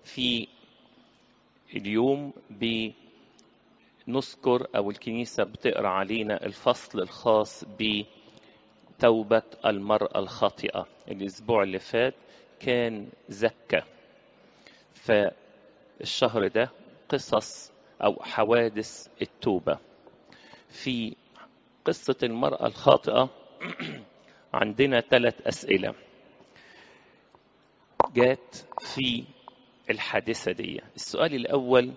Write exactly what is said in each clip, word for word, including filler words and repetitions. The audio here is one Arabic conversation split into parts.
في اليوم بنذكر أو الكنيسة بتقرأ علينا الفصل الخاص بتوبة المرأة الخاطئة. الأسبوع اللي فات كان زكا، فالشهر ده قصص أو حوادث التوبة. في قصة المرأة الخاطئة عندنا ثلاث أسئلة جات في الحادثة دي. السؤال الأول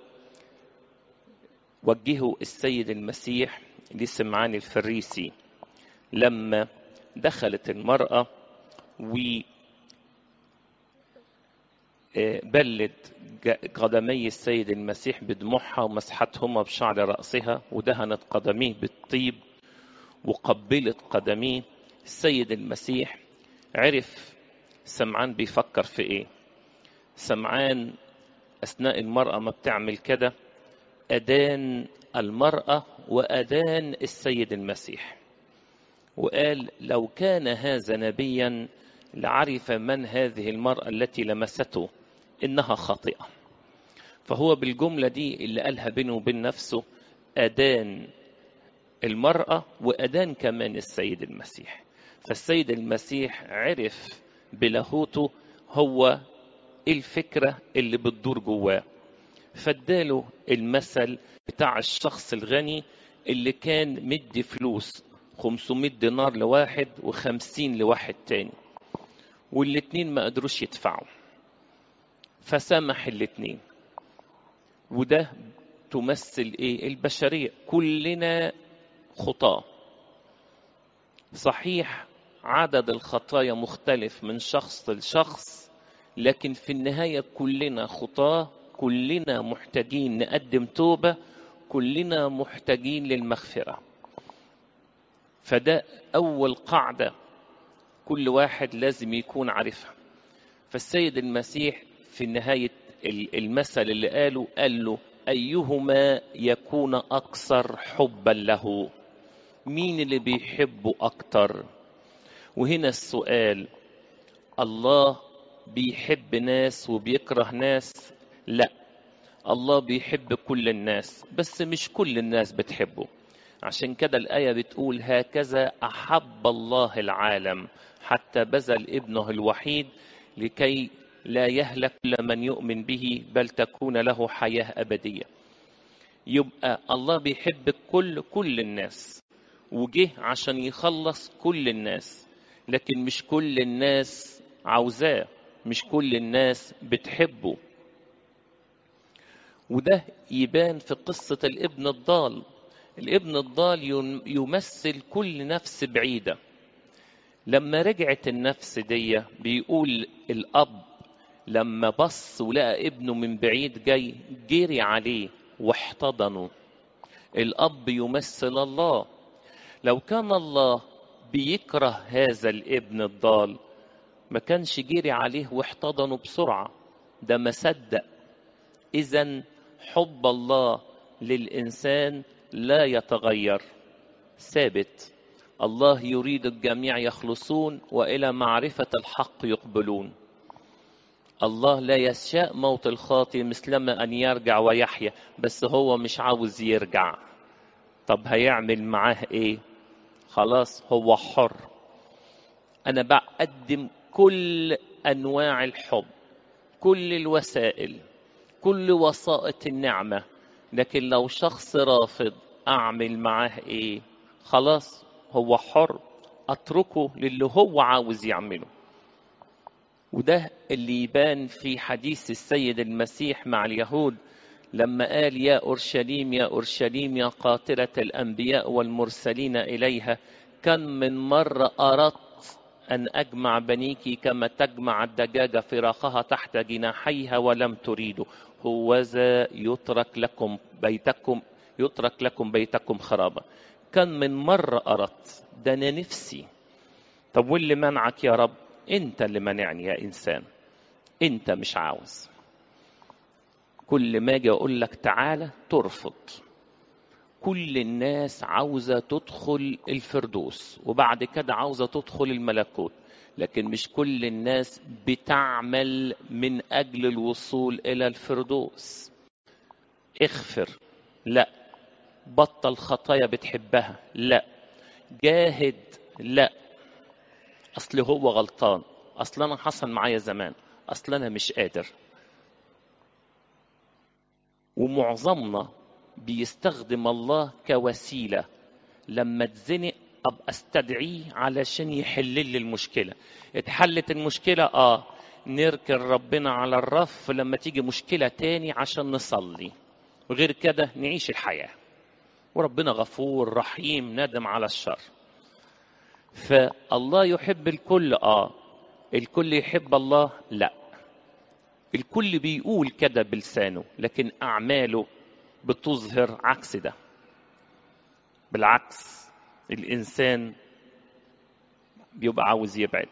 وجهه السيد المسيح لسمعان الفريسي لما دخلت المرأة وبلت قدمي السيد المسيح بدموعها ومسحتهما بشعر رأسها ودهنت قدميه بالطيب وقبلت قدميه. السيد المسيح عرف سمعان بيفكر في ايه. سمعان أثناء المرأة ما بتعمل كده أدان المرأة وأدان السيد المسيح، وقال لو كان هذا نبيا لعرف من هذه المرأة التي لمسته إنها خاطئة. فهو بالجملة دي اللي قالها بينه وبين نفسه أدان المرأة وأدان كمان السيد المسيح. فالسيد المسيح عرف بلاهوته هو الفكرة اللي بتدور جواه، فاداله المثل بتاع الشخص الغني اللي كان مدي فلوس خمسمائة دينار لواحد وخمسين لواحد تاني، والاتنين ما قدروش يدفعوا فسامح الاتنين. وده تمثل ايه؟ البشرية كلنا خطاة. صحيح عدد الخطايا مختلف من شخص لشخص، لكن في النهاية كلنا خطاة، كلنا محتاجين نقدم توبة، كلنا محتاجين للمغفرة. فده أول قاعدة كل واحد لازم يكون عارفها. فالسيد المسيح في نهاية المثل اللي قاله قال له أيهما يكون أكثر حبا له؟ مين اللي بيحبه أكتر؟ وهنا السؤال، الله بيحب ناس وبيكره ناس؟ لا، الله بيحب كل الناس، بس مش كل الناس بتحبه. عشان كده الآية بتقول هكذا أحب الله العالم حتى بذل ابنه الوحيد لكي لا يهلك كل من يؤمن به بل تكون له حياة أبدية. يبقى الله بيحب كل كل الناس وجه عشان يخلص كل الناس، لكن مش كل الناس عاوزاه، مش كل الناس بتحبه. وده يبان في قصة الابن الضال. الابن الضال يمثل كل نفس بعيدة. لما رجعت النفس دي بيقول الأب لما بص ولقى ابنه من بعيد جاي جري عليه واحتضنه. الأب يمثل الله. لو كان الله بيكره هذا الابن الضال ما كانش جري عليه واحتضنه بسرعة، ده ما صدق. إذن حب الله للإنسان لا يتغير، ثابت. الله يريد الجميع يخلصون وإلى معرفة الحق يقبلون. الله لا يشاء موت الخاطئ مثلما أن يرجع ويحيا، بس هو مش عاوز يرجع. طب هيعمل معاه إيه؟ خلاص هو حر. أنا بقدم كل أنواع الحب، كل الوسائل، كل وسائط النعمة، لكن لو شخص رافض أعمل معاه إيه؟ خلاص هو حر، أتركه للي هو عاوز يعمله. وده اللي يبان في حديث السيد المسيح مع اليهود لما قال يا أورشليم يا أورشليم يا قاتلة الأنبياء والمرسلين إليها كم من مرة أردت أن أجمع بنيك كما تجمع الدجاجة فراخها تحت جناحيها ولم تريدوا، هوذا يترك لكم بيتكم يترك لكم بيتكم خرابا. كم من مرة أردت، ده أنا نفسي. طب واللي منعك يا رب؟ أنت اللي منعني يا إنسان، أنت مش عاوز. كل ما أجي أقول لك تعالى ترفض. كل الناس عاوزة تدخل الفردوس وبعد كده عاوزة تدخل الملكوت، لكن مش كل الناس بتعمل من أجل الوصول إلى الفردوس. اغفر، لا. بطل خطايا بتحبها، لا. جاهد، لا. أصل هو غلطان، أصل أنا حصل معايا زمان، أصل أنا مش قادر. ومعظمنا بيستخدم الله كوسيلة، لما اتزنق أبقى استدعيه علشان يحل لي المشكلة. اتحلت المشكلة، آه نركن ربنا على الرف لما تيجي مشكلة تاني عشان نصلي، وغير كده نعيش الحياة. وربنا غفور رحيم ندم على الشر. فالله يحب الكل، آه الكل يحب الله، لا. الكل بيقول كده بلسانه، لكن أعماله بتظهر عكس ده. بالعكس، الإنسان بيبقى عاوز يبعد.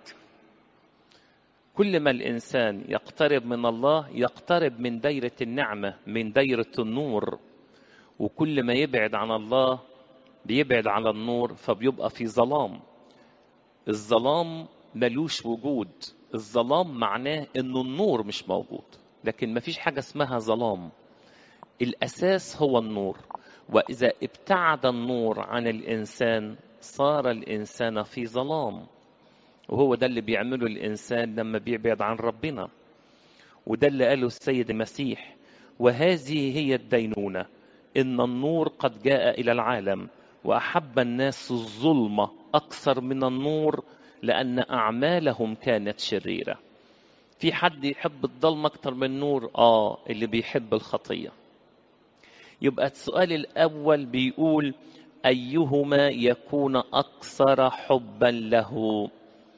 كل ما الإنسان يقترب من الله يقترب من دايرة النعمة، من دايرة النور. وكل ما يبعد عن الله بيبعد على النور، فبيبقى في ظلام. الظلام ملوش وجود. الظلام معناه إنه النور مش موجود، لكن مفيش حاجة اسمها ظلام. الأساس هو النور. وإذا ابتعد النور عن الإنسان صار الإنسان في ظلام. وهو ده اللي بيعمله الإنسان لما بيبعد عن ربنا. وده اللي قاله السيد المسيح: وهذه هي الدينونة، إن النور قد جاء إلى العالم وأحب الناس الظلمة أكثر من النور لأن أعمالهم كانت شريرة. في حد يحب الظلمة أكثر من النور؟ آه اللي بيحب الخطية. يبقى السؤال الأول بيقول: أيهما يكون أكثر حبا له؟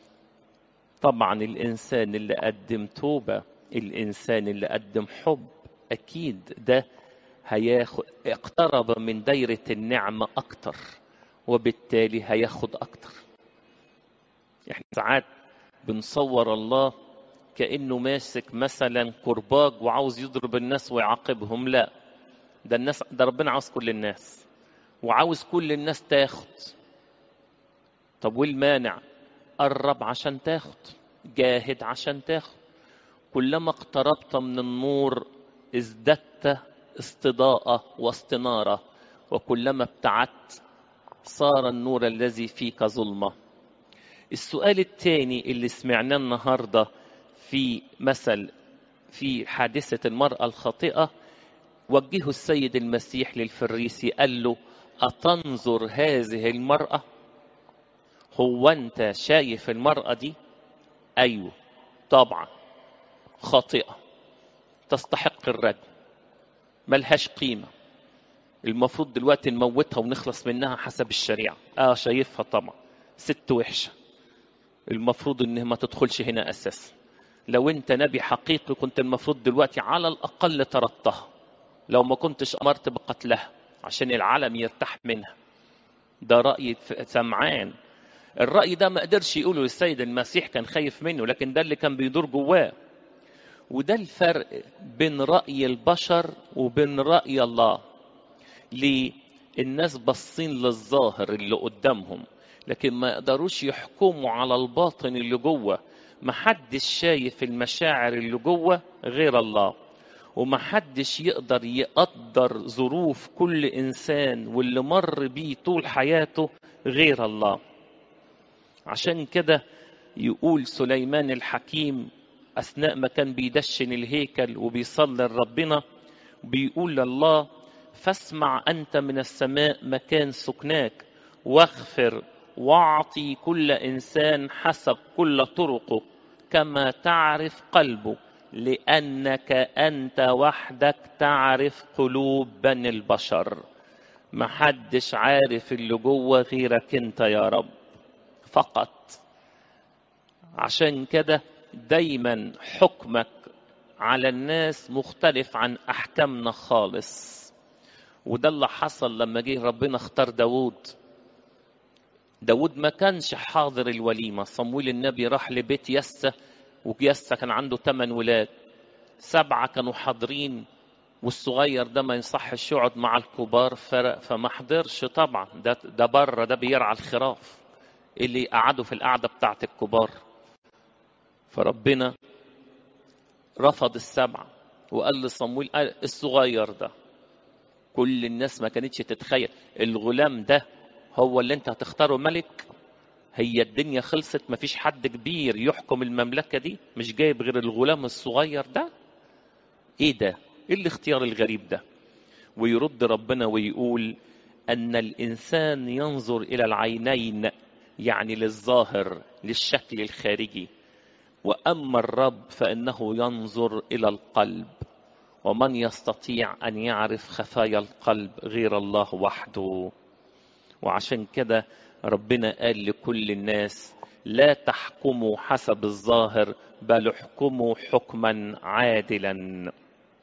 طبعا الإنسان اللي قدم توبة، الإنسان اللي قدم حب، أكيد ده هياخد، اقترب من دايرة النعمة أكتر، وبالتالي هياخد أكتر. احنا ساعات بنصور الله كأنه ماسك مثلا كرباج وعاوز يضرب الناس ويعاقبهم. لا، ده الناس، ده ربنا عاوز كل الناس، وعاوز كل الناس تاخد. طب والمانع؟ قرب عشان تاخد، جاهد عشان تاخد. كلما اقتربت من النور ازددت استضاءة واستنارة، وكلما ابتعدت صار النور الذي فيك ظلمة. السؤال الثاني اللي سمعناه النهاردة في مثل في حادثة المرأة الخاطئة، وجهه السيد المسيح للفريسي قال له: أتنظر هذه المرأة؟ هو أنت شايف المرأة دي؟ أيوه طبعا خاطئة، تستحق الرجم، ملهاش قيمة، المفروض دلوقتي نموتها ونخلص منها حسب الشريعة. آه شايفها طبعا ست وحشة، المفروض إنها ما تدخلش هنا أساسا. لو أنت نبي حقيقي كنت المفروض دلوقتي على الأقل طردتها، لو ما كنتش أمرت بقتلها عشان العالم يرتاح منها. ده رأي سمعان. الرأي ده ما قدرش يقوله للسيد المسيح، كان خايف منه، لكن ده اللي كان بيدور جواه. وده الفرق بين رأي البشر وبين رأي الله. ليه؟ الناس بصين للظاهر اللي قدامهم، لكن ما يقدروش يحكموا على الباطن اللي جوه. محدش شايف المشاعر اللي جوه غير الله، ومحدش يقدر يقدر ظروف كل إنسان واللي مر بيه طول حياته غير الله. عشان كده يقول سليمان الحكيم أثناء ما كان بيدشن الهيكل وبيصلي لربنا، بيقول لله: فاسمع أنت من السماء مكان سكناك، واغفر واعطي كل إنسان حسب كل طرقه كما تعرف قلبه، لأنك أنت وحدك تعرف قلوب بني البشر. محدش عارف اللي جوه غيرك انت يا رب فقط. عشان كده دايما حكمك على الناس مختلف عن أحكامنا خالص. وده اللي حصل لما جه ربنا اختار داود. داود ما كانش حاضر الوليمة. صمويل النبي راح لبيت يسى، ويسى كان عنده ثمان ولاد، سبعة كانوا حاضرين والصغير ده ما ينصحش يقعد مع الكبار، فرق فما حضرش طبعا. ده ده بره، ده بيرعى الخراف اللي قعدوا في القعدة بتاعت الكبار. فربنا رفض السبعة وقال لصمويل الصغير ده. كل الناس ما كانتش تتخيل الغلام ده هو اللي انت هتختاره ملك. هي الدنيا خلصت، ما فيش حد كبير يحكم المملكة دي، مش جايب غير الغلام الصغير ده. ايه ده؟ ايه الاختيار الغريب ده؟ ويرد ربنا ويقول ان الانسان ينظر الى العينين، يعني للظاهر للشكل الخارجي، واما الرب فانه ينظر الى القلب، ومن يستطيع ان يعرف خفايا القلب غير الله وحده. وعشان كده ربنا قال لكل الناس لا تحكموا حسب الظاهر بل احكموا حكما عادلا.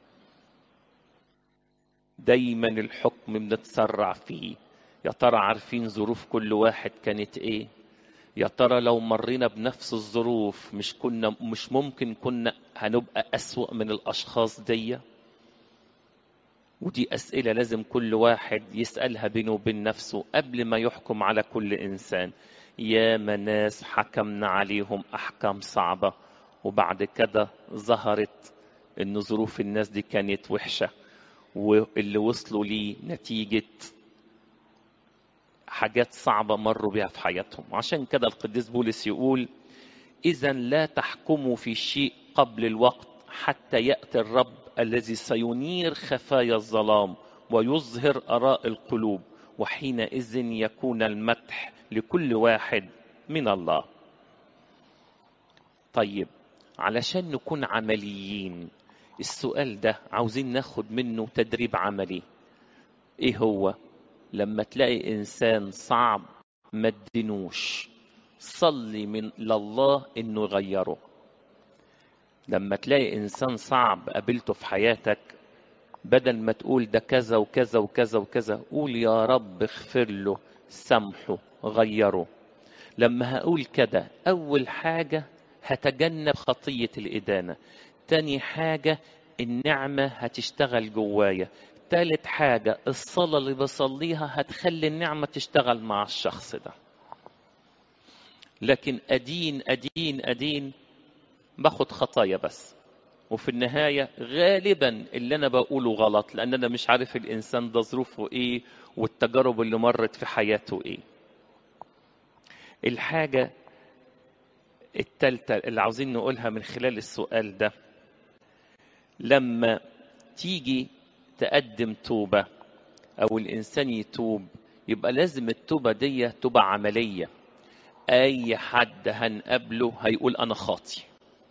دايما الحكم بنتسرع فيه. يا ترى عارفين ظروف كل واحد كانت ايه؟ يا ترى لو مرينا بنفس الظروف مش كنا مش ممكن كنا هنبقى أسوأ من الأشخاص دي؟ ودي أسئلة لازم كل واحد يسألها بينه وبين نفسه قبل ما يحكم على كل إنسان. يا ناس حكمنا عليهم أحكام صعبة وبعد كده ظهرت إن ظروف الناس دي كانت وحشة، واللي وصلوا ليه نتيجة حاجات صعبة مروا بها في حياتهم. عشان كده القديس بولس يقول إذن لا تحكموا في شيء قبل الوقت حتى يأتي الرب الذي سينير خفايا الظلام ويظهر آراء القلوب، وحينئذ يكون المدح لكل واحد من الله. طيب علشان نكون عمليين، السؤال ده عاوزين ناخد منه تدريب عملي. ايه هو؟ لما تلاقي انسان صعب ما تدينوش، صلي من لله انه يغيره. لما تلاقي انسان صعب قابلته في حياتك، بدل ما تقول ده كذا وكذا وكذا وكذا، قول يا رب اغفر له، سامحه، غيره. لما هقول كده اول حاجة هتجنب خطية الإدانة، تاني حاجة النعمة هتشتغل جوايا، تالت حاجة الصلاة اللي بصليها هتخلي النعمة تشتغل مع الشخص ده. لكن أدين أدين أدين باخد خطايا بس، وفي النهاية غالبا اللي أنا بقوله غلط، لأن أنا مش عارف الإنسان ده ظروفه إيه والتجارب اللي مرت في حياته إيه. الحاجة التالتة اللي عاوزين نقولها من خلال السؤال ده، لما تيجي تقدم توبة أو الإنسان يتوب، يبقى لازم التوبة دي تبقى عملية. أي حد هنقابله هيقول أنا خاطي،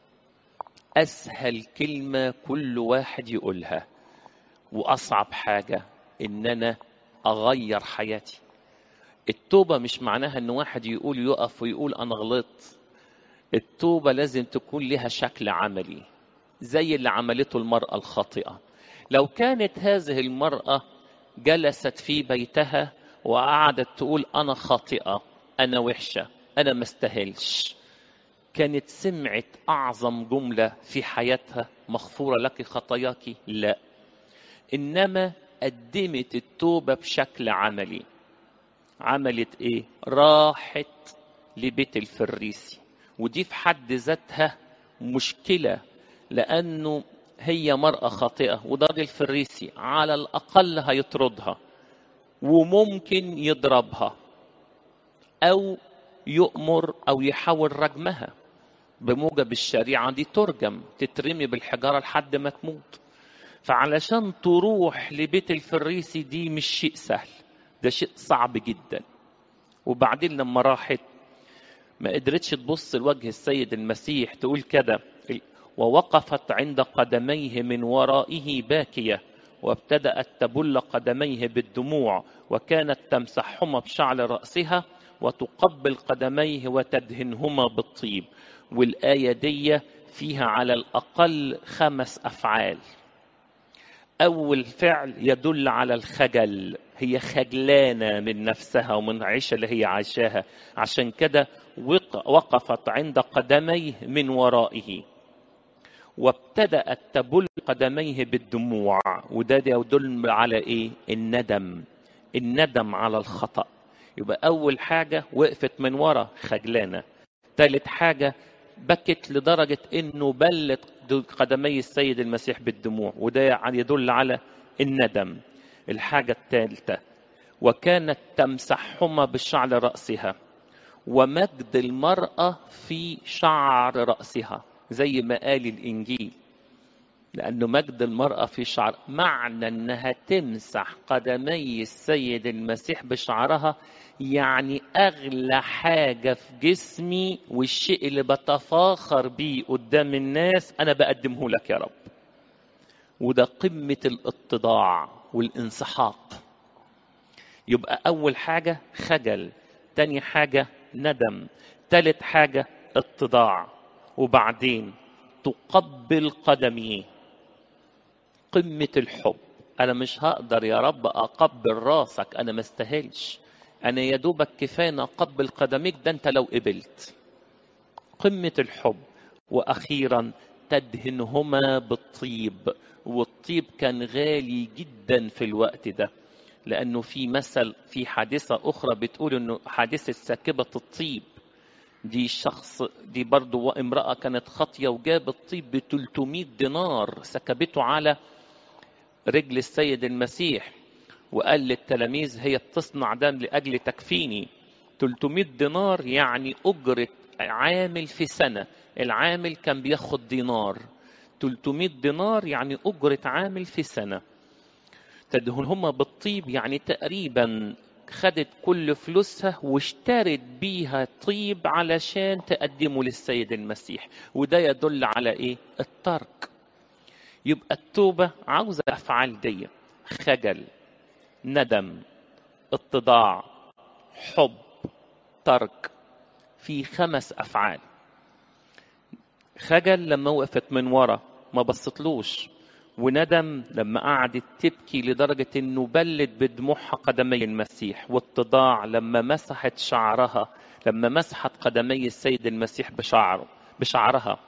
أسهل كلمة كل واحد يقولها، وأصعب حاجة إن أنا أغير حياتي. التوبة مش معناها إن واحد يقول يقف ويقول أنا غلطت. التوبة لازم تكون لها شكل عملي، زي اللي عملته المرأة الخاطئة. لو كانت هذه المرأة جلست في بيتها وقعدت تقول أنا خاطئة، أنا وحشة، أنا مستاهلش، كانت سمعت أعظم جملة في حياتها مغفورة لك خطاياك؟ لا، إنما قدمت التوبة بشكل عملي. عملت إيه؟ راحت لبيت الفريسي، ودي في حد ذاتها مشكلة، لأنه هي مرأة خاطئة وده راجل فريسي، على الأقل هيطردها وممكن يضربها أو يؤمر أو يحاول رجمها بموجب الشريعة دي، ترجم تترمي بالحجارة لحد ما تموت. فعلشان تروح لبيت الفريسي دي مش شيء سهل، ده شيء صعب جدا. وبعدين لما راحت ما قدرتش تبص لوجه السيد المسيح، تقول كده ووقفت عند قدميه من ورائه باكية، وابتدأت تبل قدميه بالدموع، وكانت تمسحهما بشعر رأسها وتقبل قدميه وتدهنهما بالطيب. والآية دي فيها على الأقل خمس أفعال. أول فعل يدل على الخجل، هي خجلانة من نفسها ومن العيشة اللي هي عايشاها، عشان كده وقفت عند قدميه من ورائه، وابتدأت تبل قدميه بالدموع. وده يدل على إيه؟ الندم، الندم على الخطأ. يبقى أول حاجة وقفت من ورا خجلانة. ثالث حاجة بكت لدرجة انه بلت قدمي السيد المسيح بالدموع، وده يدل على الندم. الحاجة الثالثة، وكانت تمسحهما بشعر رأسها، ومجد المرأة في شعر رأسها زي ما قال الإنجيل، لأنه مجد المرأة في شعر، معنى أنها تمسح قدمي السيد المسيح بشعرها، يعني أغلى حاجة في جسمي والشيء اللي بتفاخر بيه قدام الناس أنا بقدمه لك يا رب. وده قمة الاتضاع والانسحاق. يبقى أول حاجة خجل، تاني حاجة ندم، تالت حاجة اتضاع، وبعدين تقبل قدميه. قمة الحب. أنا مش هقدر يا رب أقبل راسك، أنا ما استاهلش، أنا يا دوبك كفاية أقبل قدميك، ده أنت لو قبلت. قمة الحب. وأخيرا تدهنهما بالطيب، والطيب كان غالي جدا في الوقت ده، لأنه في مثل في حادثة أخرى بتقول أنه حادثة ساكبة الطيب دي شخص دي برضو امرأة كانت خاطية وجابت طيب ب ثلاثمائة دينار سكبته على رجل السيد المسيح، وقال للتلاميذ هي تصنع ده لأجل تكفيني. ثلاثمائة دينار يعني أجرة عامل في سنة، العامل كان بياخد دينار، ثلاثمائة دينار يعني أجرة عامل في سنة. تدهنهما بالطيب يعني تقريبا خدت كل فلوسها واشترت بيها طيب علشان تقدمه للسيد المسيح. وده يدل على ايه؟ الترك. يبقى التوبة عاوزة أفعال دي: خجل، ندم، اتضاع، حب، ترك. في خمس أفعال. خجل لما وقفت من ورا ما بصتلوش، وندم لما قعدت تبكي لدرجة انه بلت بدموعها قدمي المسيح، واتضاع لما مسحت شعرها، لما مسحت قدمي السيد المسيح بشعره بشعرها،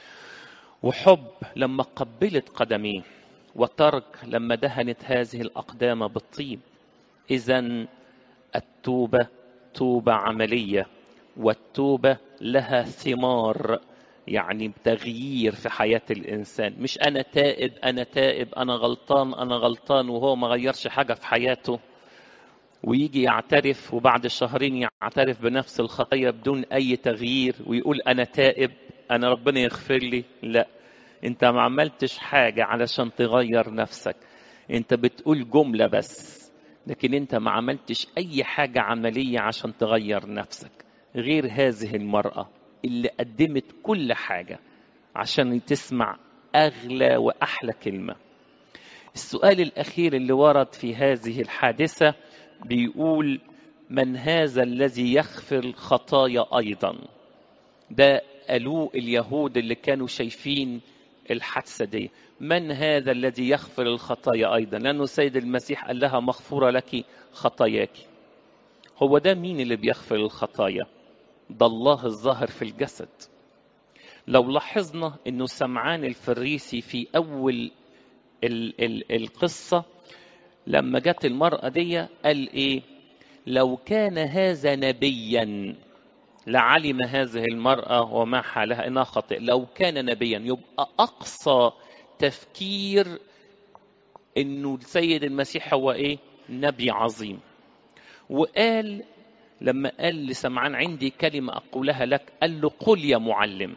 وحب لما قبلت قدميه، وترك لما دهنت هذه الأقدام بالطيب. إذن التوبة توبة عملية، والتوبة لها ثمار، يعني تغيير في حياة الإنسان. مش أنا تائب أنا تائب أنا غلطان أنا غلطان وهو ما غيرش حاجة في حياته، ويجي يعترف وبعد شهرين يعترف بنفس الخطية بدون أي تغيير ويقول أنا تائب أنا ربنا يغفر لي. لا، أنت ما عملتش حاجة علشان تغير نفسك، أنت بتقول جملة بس، لكن أنت ما عملتش أي حاجة عملية عشان تغير نفسك. غير هذه المرأة اللي قدمت كل حاجة عشان تسمع أغلى وأحلى كلمة. السؤال الأخير اللي ورد في هذه الحادثة بيقول: من هذا الذي يغفر الخطايا أيضا؟ ده قالوه اليهود اللي كانوا شايفين الحادثة دي. من هذا الذي يغفر الخطايا أيضا؟ لأنه سيد المسيح قال لها مغفورة لك خطاياك. هو ده مين اللي بيغفر الخطايا؟ ده الله الظاهر في الجسد. لو لاحظنا انه سمعان الفريسي في اول ال ال القصة لما جت المرأة دي قال ايه؟ لو كان هذا نبيا لعلم هذه المرأة وما حالها انها خاطئة. لو كان نبيا يبقى اقصى تفكير انه السيد المسيح هو ايه؟ نبي عظيم. وقال لما قال لسمعان عندي كلمة أقولها لك، قال له قل يا معلم.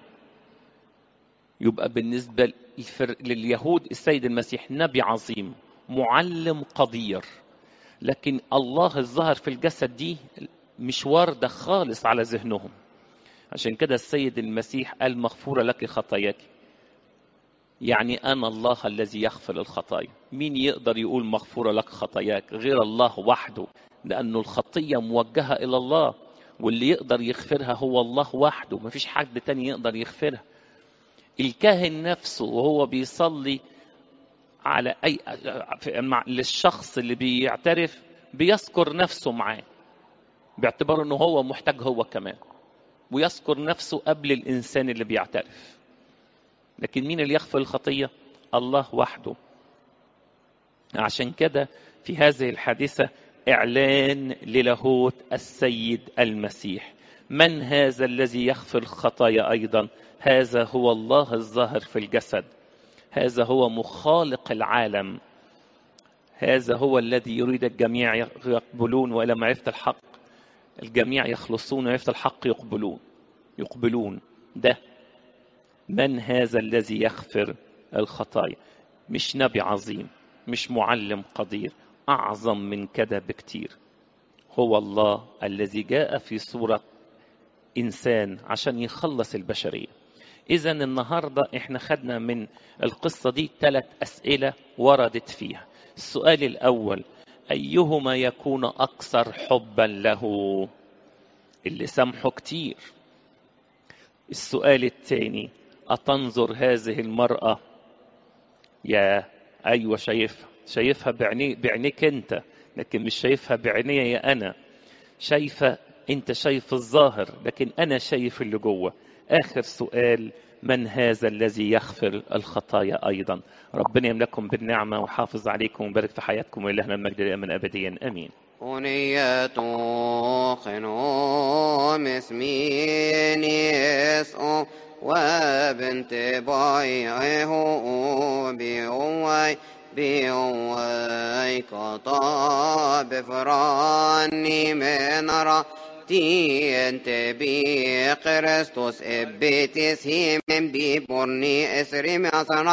يبقى بالنسبة لليهود السيد المسيح نبي عظيم، معلم قدير، لكن الله الظاهر في الجسد دي مش واردة خالص على ذهنهم. عشان كده السيد المسيح قال مغفورة لك خطاياك، يعني أنا الله الذي يغفر الخطايا. مين يقدر يقول مغفورة لك خطاياك غير الله وحده؟ لأنه الخطية موجهة إلى الله، واللي يقدر يغفرها هو الله وحده، مفيش حد تاني يقدر يغفرها. الكاهن نفسه وهو بيصلي على أي للشخص اللي بيعترف بيذكر نفسه معاه، باعتبار أنه هو محتاج هو كمان، ويذكر نفسه قبل الإنسان اللي بيعترف. لكن مين اللي يغفر الخطية؟ الله وحده. عشان كده في هذه الحادثة إعلان للاهوت السيد المسيح. من هذا الذي يغفر الخطايا أيضا؟ هذا هو الله الظاهر في الجسد، هذا هو مخالق العالم، هذا هو الذي يريد الجميع يقبلون وإلى معرفة الحق الجميع يخلصون ومعرفة الحق يقبلون يقبلون ده من هذا الذي يغفر الخطايا. مش نبي عظيم، مش معلم قدير، أعظم من كده بكتير. هو الله الذي جاء في صورة إنسان عشان يخلص البشرية. إذن النهاردة إحنا خدنا من القصة دي ثلاث أسئلة وردت فيها. السؤال الأول: أيهما يكون أكثر حبا له؟ اللي سامحه كتير. السؤال الثاني: أتنظر هذه المرأة؟ يا أيوة شايفها، شايفها بعيني بعينيك أنت، لكن مش شايفها بعيني يا أنا. شايفة أنت شايف الظاهر، لكن أنا شايف اللي جوه. آخر سؤال: من هذا الذي يغفر الخطايا أيضا؟ ربنا يملككم بالنعمة وحافظ عليكم ويبارك في حياتكم، ولهنا المجد الأمن أبديا آمين. أنية خنوم اسمين يسأو وبنت بايعه بيوي بيوي كطاب فراني من رأتي انت بي قرستوس ابتس هيم بي برني اسري معصر